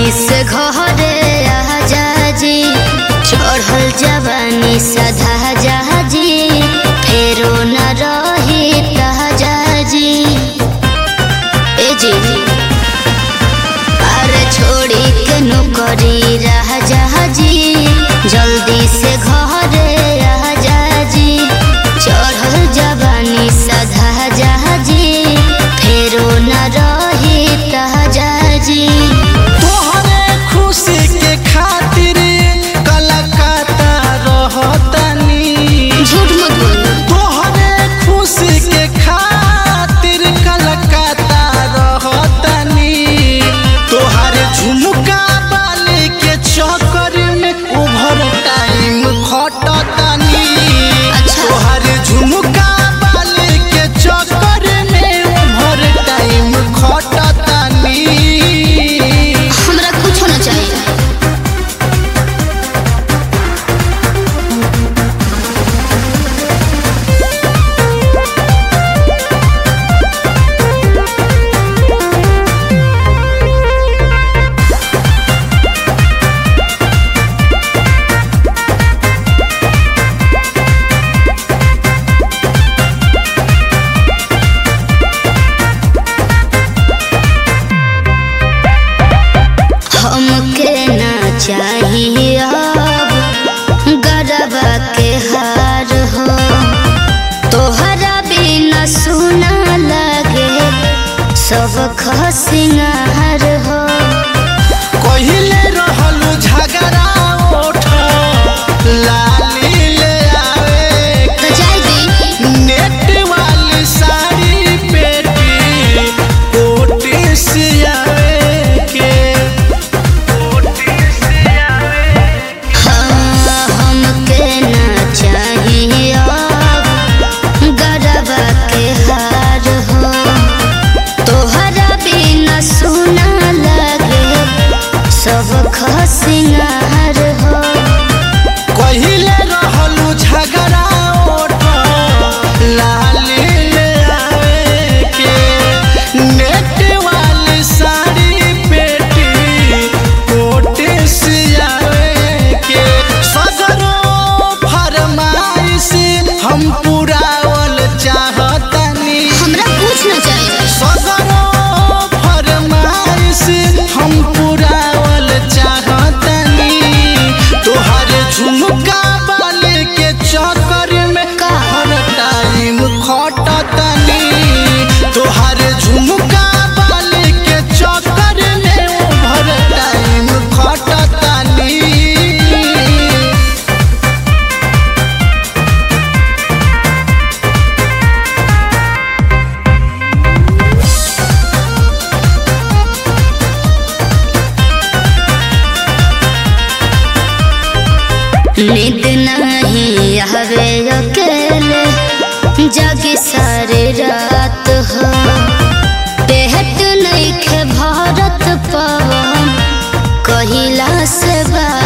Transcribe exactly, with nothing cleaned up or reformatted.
जल्दी से घरे आजा जी, चढ़ल जवानी सधा जा जी, फेरो न रही ताजा जी। ए जी अरे छोड़ी के नौकरी राजा जी, जल्दी से घरे आजा जी, चढ़ल जवानी सधा जा जी, फेरो न रही ताजा जी। तोहरे खुशी के खातिर कलकत्ता रहतनी, झूठ मत बोल। तोहरे खुशी के खातिर कलकत्ता रहतनी, तोहरे झुमका बाली के चक्कर में ओवर टाइम खटतनी। अच्छा। तोहरे झुमका बाली के चक्कर में ओवर टाइम खटतनी। हमरा कुछ होना चाहिए। हमके ना चाहिए अब गरबा के हार हो, तोहरा बिना सुना लगे सब खसिंगार हो। कहिले रहलू झगड़ा ओठ लाली ले आवे, तो जाय दी। नेट वाली साड़ी पेटी कोटी से आवे के, कोटी से आवे। हाँ, हमके ना चाहिए अब गरबा के हार हो, तोहरा बिना सुना लगे सब खसिंगार हो। कहिले रहलू झगड़ा ओठ लाली ले आवे के, नेट वाली साड़ी पेटी कोटी से आवे के। सगरो फरमाइश हम पुरावल चाहतनी, हमरा कुछ ना चाहिए। सगरो फरमाइश हम पुरावल चाहतनी। तोहरे झुमका बाली के चक्कर में का? हर टाइम खटतनी, तोहरे झुमका बाली के चक्कर में हर टाइम खटतनी। नींद नहीं आवे अकेले जागी सारी रात हो, पेट नहीं खे भरत पवन कहिला से बात